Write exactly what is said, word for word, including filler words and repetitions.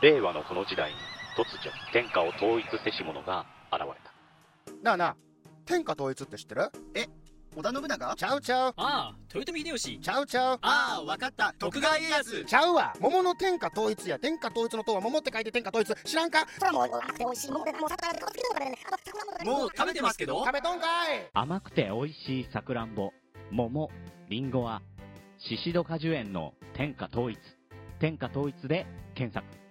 令和のこの時代に突如天下を統一せし者が現れた。 なあなあ、天下統一って知ってる？ え、織田信長？ ちゃうちゃう。 ああ、豊臣秀吉。 ちゃうちゃう。 ああ、わかった、徳川家康。 ちゃうわ。桃の天下統一や。天下統一の塔は桃って書いて天下統一。知らんか？ それはもう甘くて美味しい桃で、もうさっきから好きなのがね、あの桜もね、 もう食べてますけど。 食べとんかい。 甘くて美味しいさくらんぼ、桃、りんごは、シシド果樹園の天下統一。天下統一で検索。